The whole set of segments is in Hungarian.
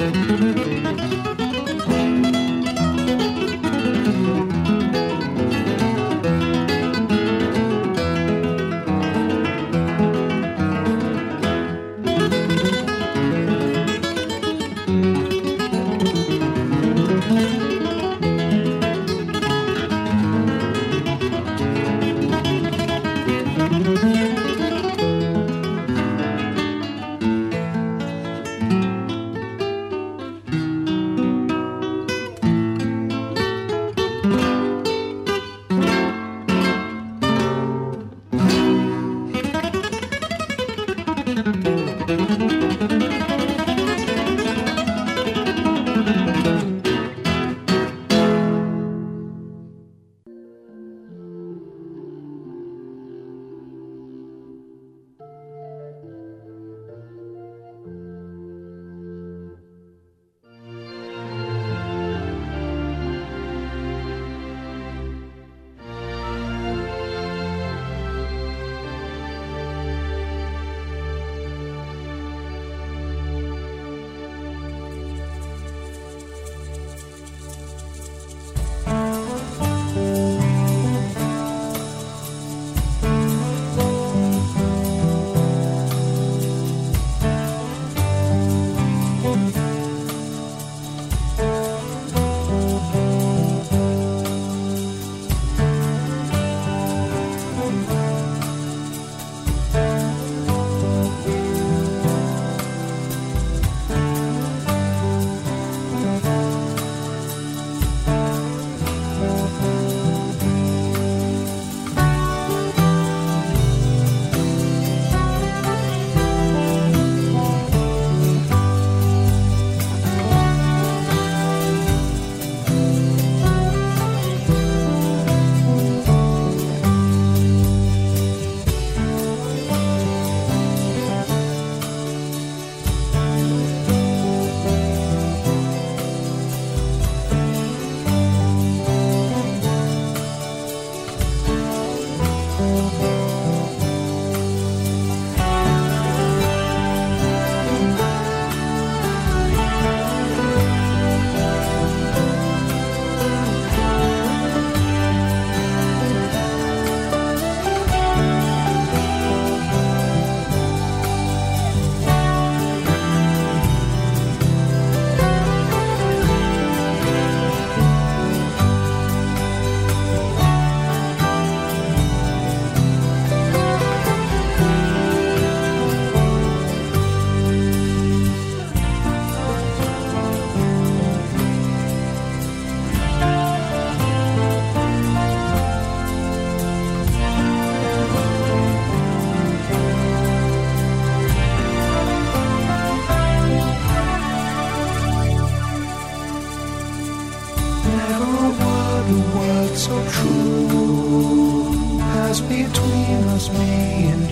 so true as between us, me and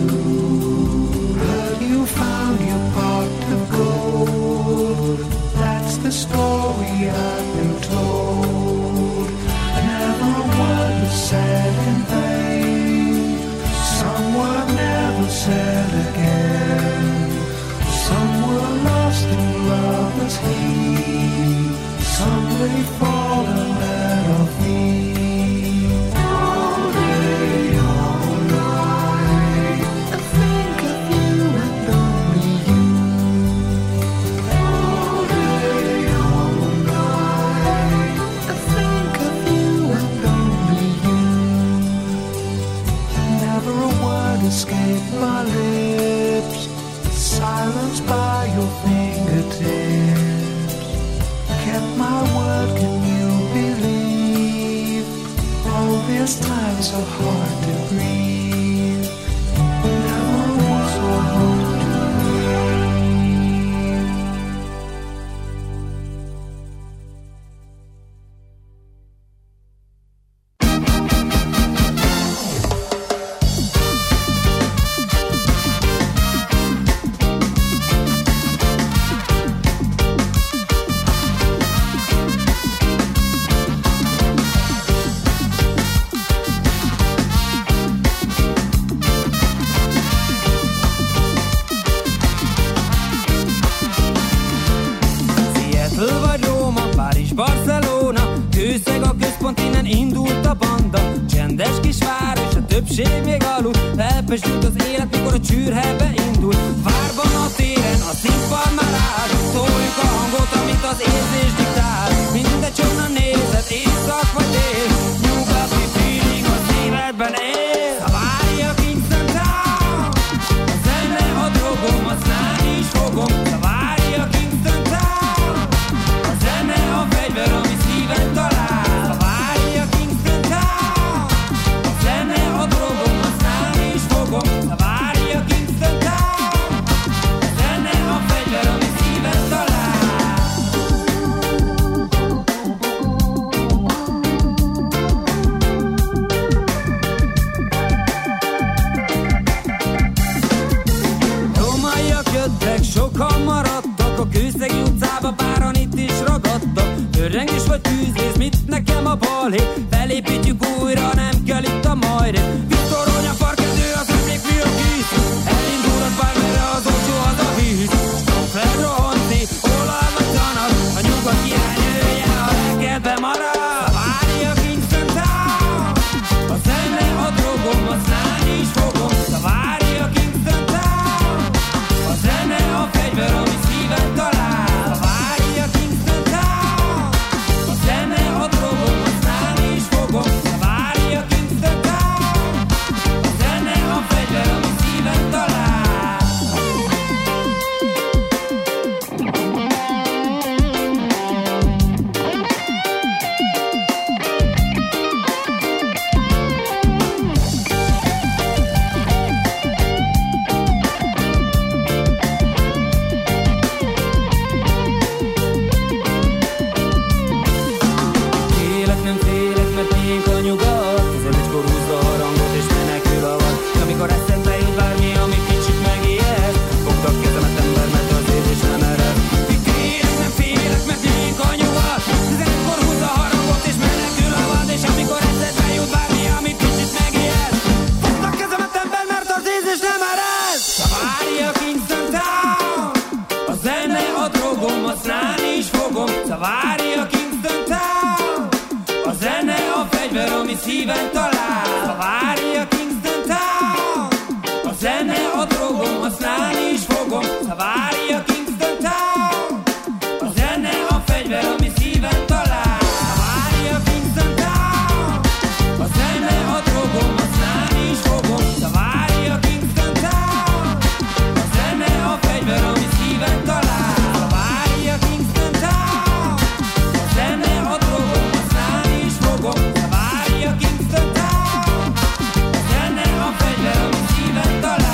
you. Heard you found your pot of gold. That's the story I've been told. Never a word was said in vain. Some were never said again. Some were lost in lover's heat. Some lay fallen at our feet. All day, all night, I think of you and only you. All day, all night, I think of you and only you. Never a word escaped my lips, silenced by your fingertips. Kept my word, can you indult a banda, csendes kisváros, a többség még alud. Elpesült az élet, mikor a csürhe beindul. Várban a téren, a színpad már áll. Szóljuk a hangot, amit az érzés diktál. Mindegy, honnan nézed, éjszak vagy dél. Nyugati feeling a szívedben él. Várja Kingston Town. A zene a drogom, használni is fogom. Várja Kingston Town. A zene a fegyver, ami szíven talál. Várja Kingston Town. A zene a drogom, használni is fogom. Várja Kingston Town. A zene a fegyver, ami szíven talál. Rómaiak jöttek, sokan maradtak. A Kőszegi utcába páran itt is ragadtak. Örrengés vagy tűzvész, mit nekem a balhé? Felépítjük újra, nem kell itt a majré. Viktorony a parkedő, az emlékmű a kis. Elindul a bár, merre az olcsó az a víz. Stoffler rohanti, olaj vagy zanat. A nyugat királynője a legkedben marad. Várja Kingston Town. A zene a drogom, használni is fogom. Várja Kingston Town. A zene a fegyver, ami szíven talál. Várja Kingston Town. A zene a drogom, használni is fogom. Várja Kingston Town. A zene a fegyver, ami szíven talál. Félek, nem félek, mert miénk a nyugat. 11-kor húzza a harangot és menekül a vad. Amikor eszembe jut bármi, ami kicsit megijed, fogd a kezemet, ember, mert az érzés nem ered. Félek, nem félek, mert miénk a nyugat. 11-kor húzza a harangot és menekül a vad. És amikor eszembe jut bármi, ami kicsit megijed, fogd a kezemet, ember, mert az érzés nem ered. Várja Kingston Town. A zene a drogom, használni is fogom. Várja Kingston Town. A zene a fegyver, ami szíven talál. Várja Kingston Town. A zene a drogom, használni is fogom. Várja Kingston Town. A zene a fegyver, ami szíven talál. Várja Kingston Town. A zene a drogom, használni is fogom. Várja Kingston Town. A zene a fegyver, ami szíven talál. Várja Kingston Town. A zene a drogom, használni is fogom. Várja Kingston Town. A zene a fegyver, ami szíven talál.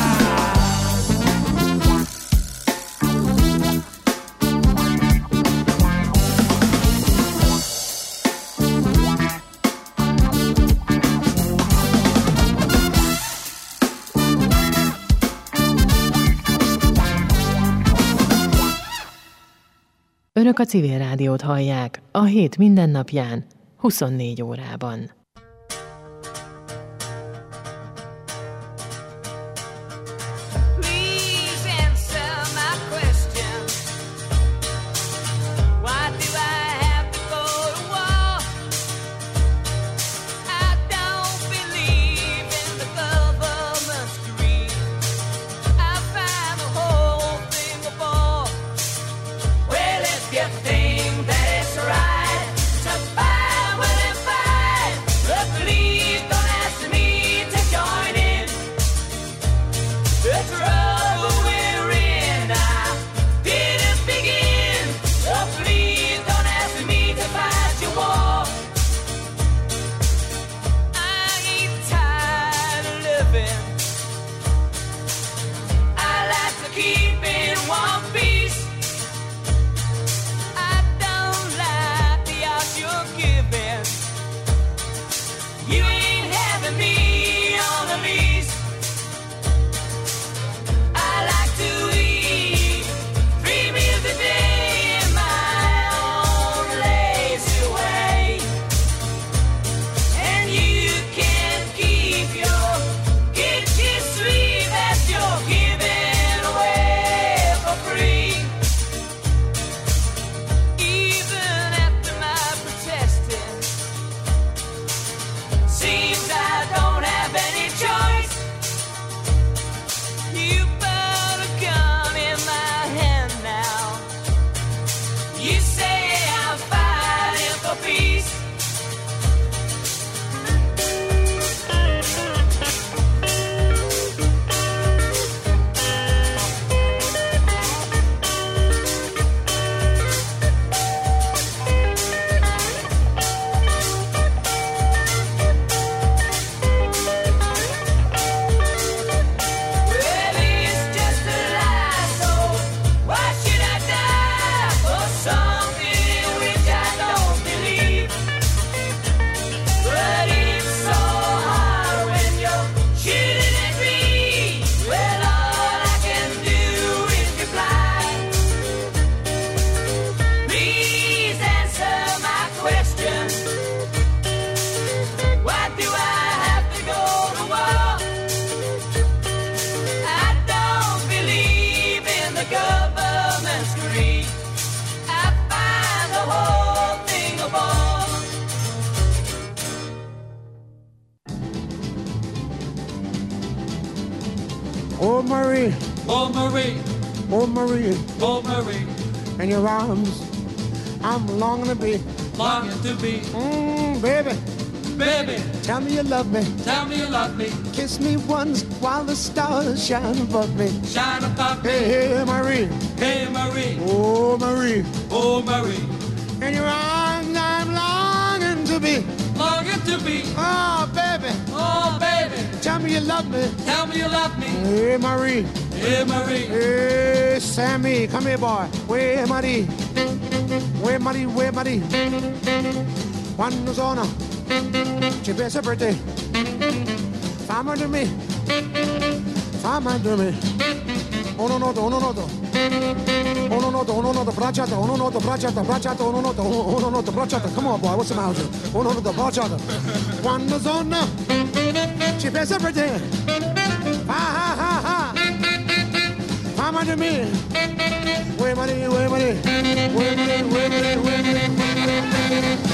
Önök a Civil Rádiót hallják a hét mindennapján, 24 órában. Please answer my question. Why do I have to go to war? I don't believe in the government stream. I find the whole thing a bore. Well, if you think that it's right to fight when they fight, but please don't ask me to join in. The trouble we're in, I didn't begin. So please don't ask me to fight your war. I ain't tired of living. I like to keep in one piece. I Marie, Oh Marie, oh Marie, oh Marie, in your arms I'm longing to be. longing to be. Baby, Baby, tell me you love me. tell me you love me. Kiss me once while the stars shine above me. Shine above me. Hey, hey, Marie, Hey Marie, oh Marie, oh Marie, in your arms I'm longing to be. longing to be. Oh, baby, Oh baby, tell me you love me. tell me you love me. Hey, Marie, Hey Marie, hey, Sammy, come here, boy. Where Marie? Where Marie? Where Marie? Quando sono ci pensa per te. Fammi to me. Fammi to me. Uno noto, uno noto. Uno noto, uno noto, bracciata, uno noto, bracciata, bracciata, uno noto, bracciata. Come on, boy, what's the matter? Uno noto, bracciata. Quando sono ci pensa per te. Ha ha ha ha. Fammi to me. Where Marie? Where Marie? Where Marie? Where Marie? Where Marie?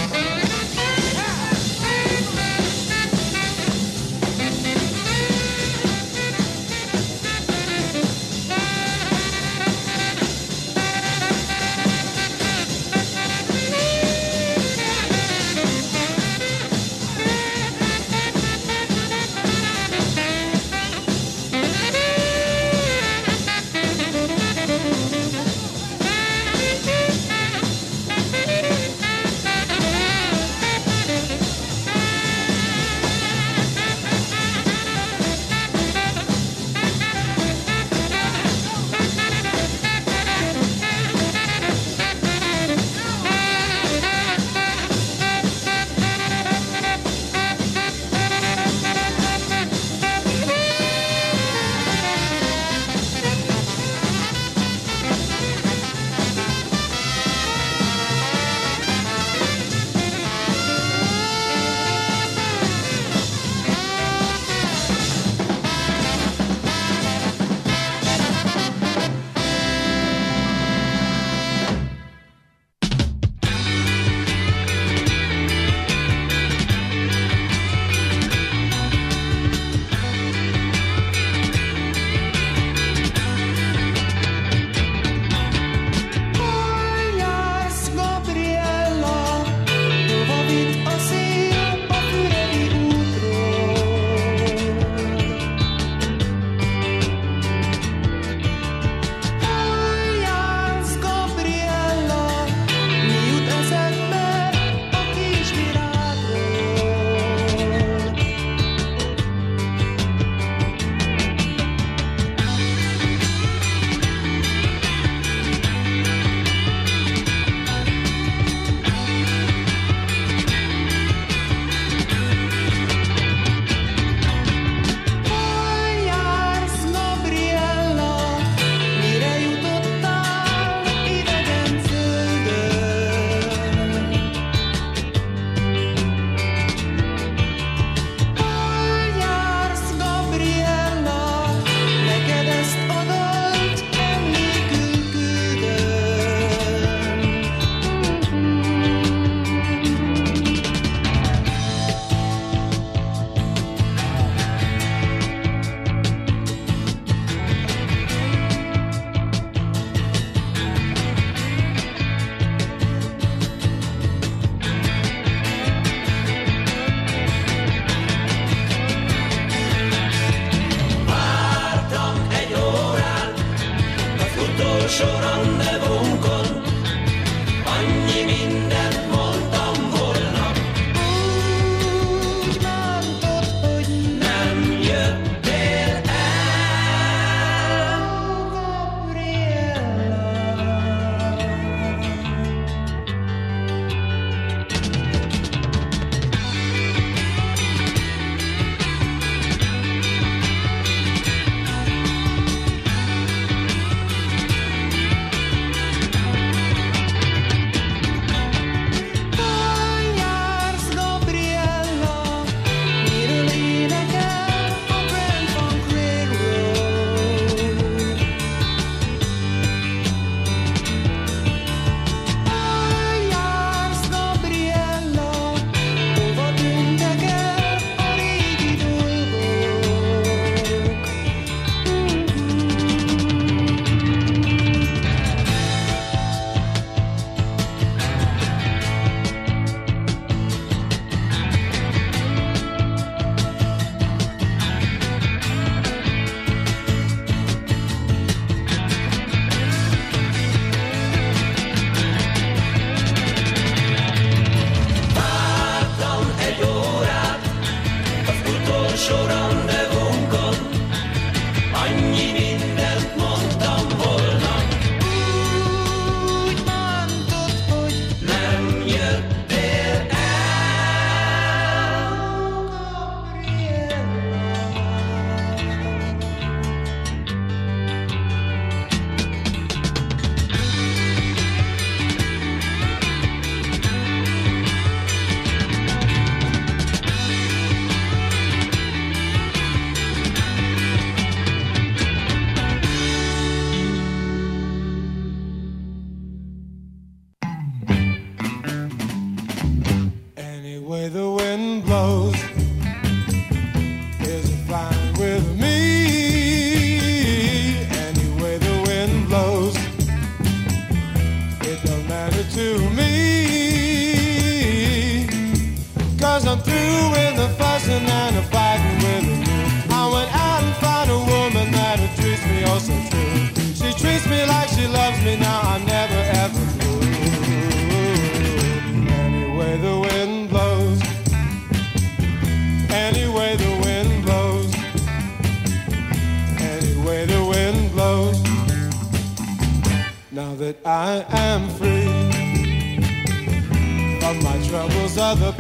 troubles of the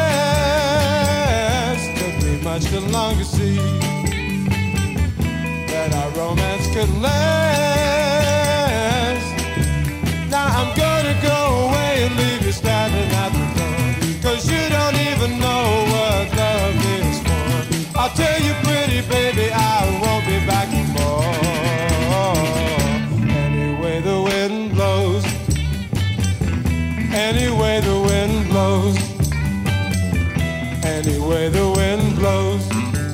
past. Took me much too long to see that our romance could last. Now I'm gonna go away and leave you standing at the door, 'cause you don't even know what love is for. I'll tell you pretty baby, I won't be back no more. Anyway the wind blows, anyway the wind blows, anyway the wind blows.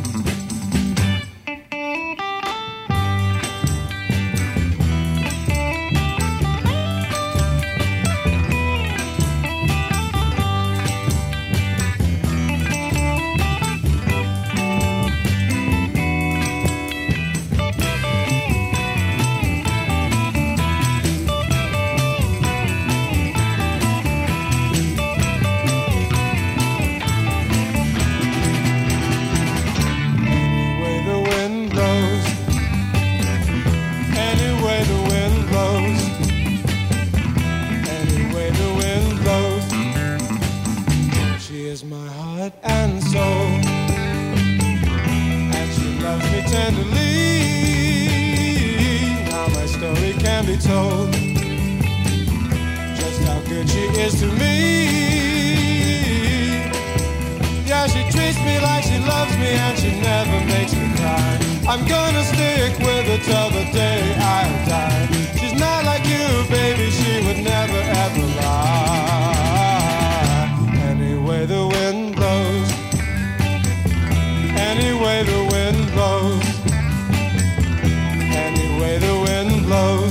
Told just how good she is to me. Yeah, she treats me like she loves me and she never makes me cry. I'm gonna stick with her till the day I die. She's not like you, baby, she would never ever lie. Anyway the wind blows, anyway the wind blows, anyway the wind blows.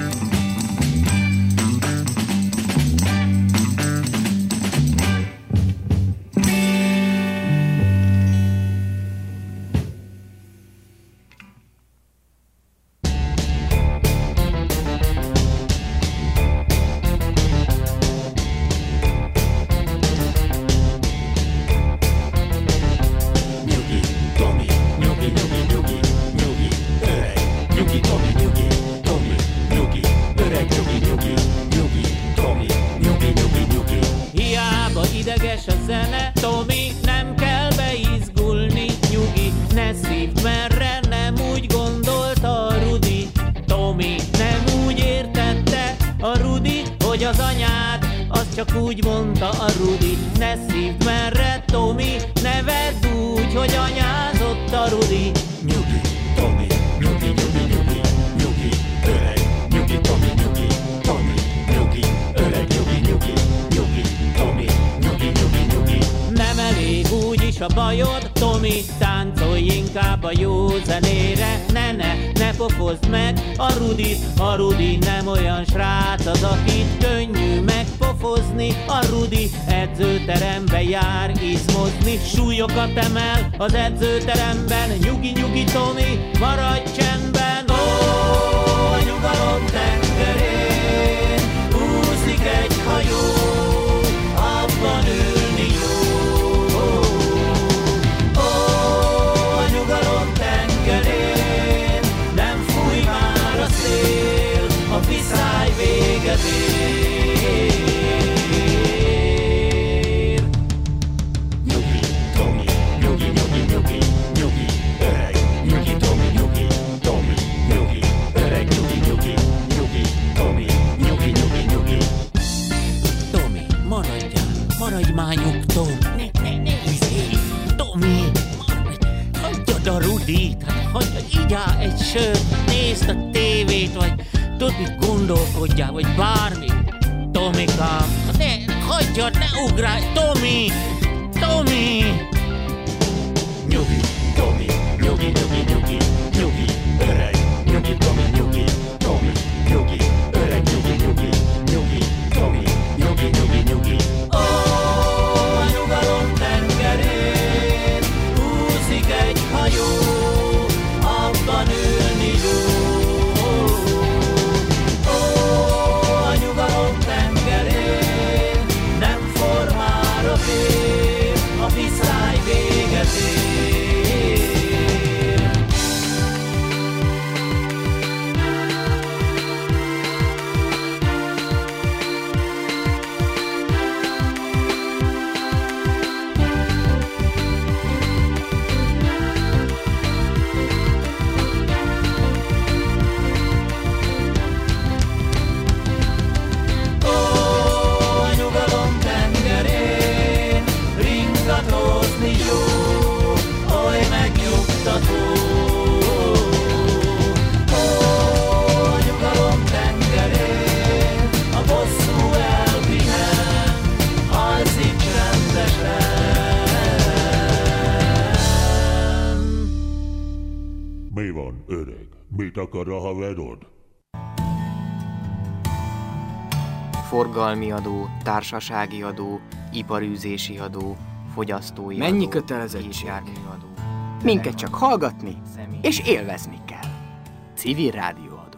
A bajod, Tomi, táncolj inkább a jó zenére. Ne pofozd meg a Rudi nem olyan srác az, akit könnyű megpofozni. A Rudi edzőterembe jár izmozni, súlyokat emel az edzőteremben. Nyugi, Tomi, maradj csendben. Ó, a nyugalom tengerén úszik egy hajó, abban ülni jó. A viszály véget ér. Nyugi, Tomi, nyugi, öreg, nyugi, Tomi, nyugi, öreg, nyugi, Tomi, nyugi. Tomi, maradj már nyugton. Ne, Tomi, hagyjad a Rudit, igyál egy sört, nézd a tévét, vagy tudod mit, gondolkodjál, vagy bármi. Tomikám, ne, hagyjad, ne ugrálj, Tomi! Nyugi, Tomi, nyugi, öreg, nyugi, Tomi, nyugi, öreg, nyugi, Tomi, nyugi. Ó, a nyugalom tengerén úszik egy hajó, abban ülni jó. Ó, a nyugalom tengerén nem formára fér, a viszály Mit akar a haverod? Forgalmi adó, társasági adó, iparűzési adó, fogyasztói adó. Mennyi kötelezettség? Járműadó. Minket csak hallgatni és élvezni kell. Civil rádióadó.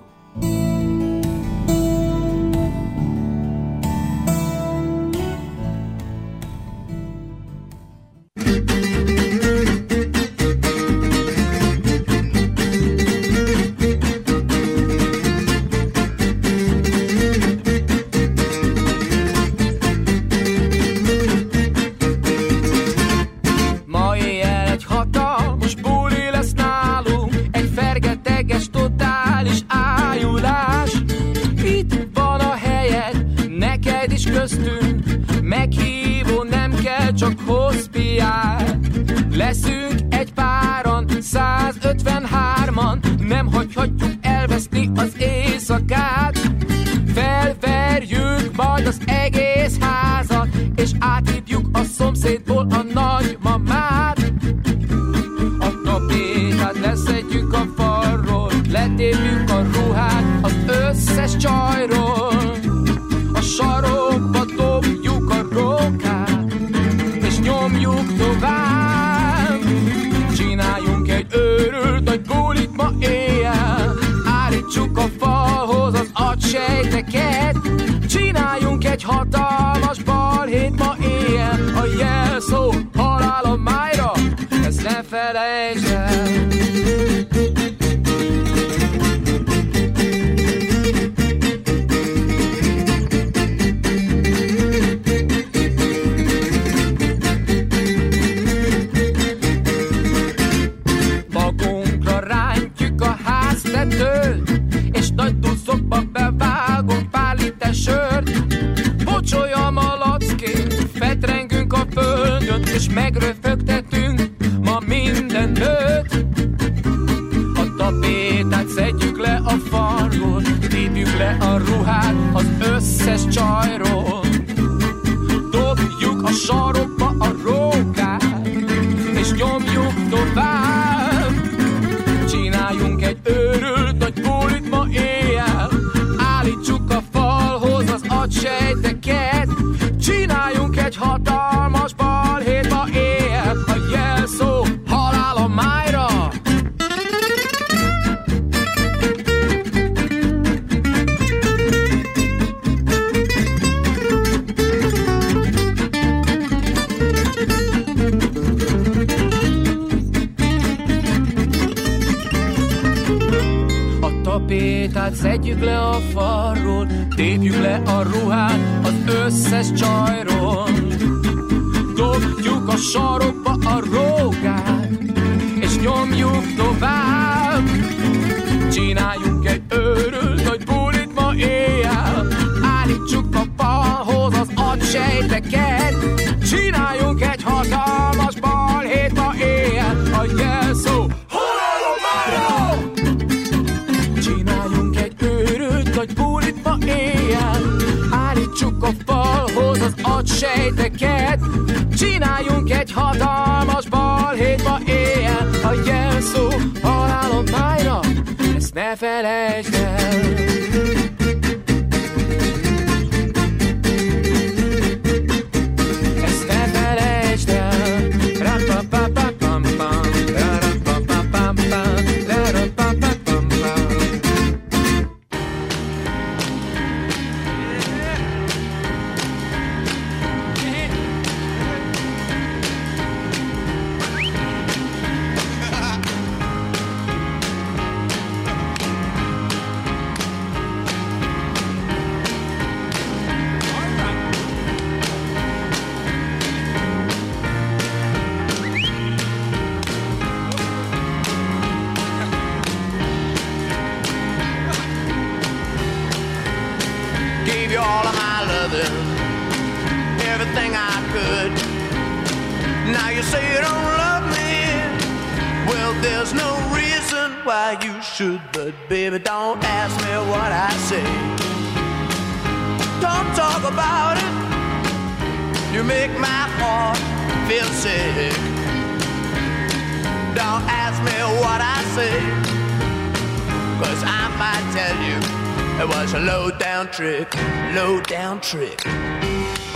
Meghívó nem kell, csak hospiál. Leszünk egy páran, 153-an, nem hagyhatjuk elveszni az éjszakát. Felverjük majd az egész házat, és áthívjuk a szomszédból a nagymamát. A tapétát leszedjük a falról, letépjük a ruhát az összes csajról. A sarokba dobjuk a rókát, és nyomjuk tovább. Csináljunk egy őrült nagy bulit ma éjjel, állítsuk a falhoz az agysejteket. Csináljunk egy hatalmas balhét ma éjjel, a jelszó halál a májra, ezt ne felejtsd el. És nagy duszokba bevágunk pár liter sört. Bocsolja malackét, fetrengünk a földön, és megröfögtetünk ma minden nőt. A tapétát szedjük le a falról, tépjük le a ruhát az összes csajról. Dobjuk a sarokba a rókát, és nyomjuk tovább. Csináljunk egy őrült nagy bulit ma éjjel, állítsuk a falhoz az agysejteket. Csináljunk egy hatalmas balhét ma éjjel, a jelszó halál a májra. Tapétát szedjük le a falról, tépjük le a ruhát az összes csajról. Dobjuk a sarokba a rókát, és nyomjuk tovább. Csináljunk egy őrült nagy bulit ma éjjel, állítsuk a falhoz az agysejteket. Csináljunk egy hatalmas balhét ma éjjel, a jelszó halál a májra. Csináljunk egy őrült nagy bulit ma éjjel, állítsuk a falhoz az agysejteket. Csináljunk egy hatalmas balhét ma éjjel, a jelszó halál a májra, ezt ne felejtsd el. Ezt ne felejtsd el. Ra-pa-pa-pa-pam-pam, ra-ra-pa-pa-pam-pam, ra-ra-pa-pa-pam-pam. Gave you all of my loving, everything I could. Now you say you don't love me. Well, there's no reason why you should, but baby, don't ask me what I say. Don't talk about it. You make my heart feel sick. Don't ask me what I say. 'cause I might tell you it was a low down trick, low down trick.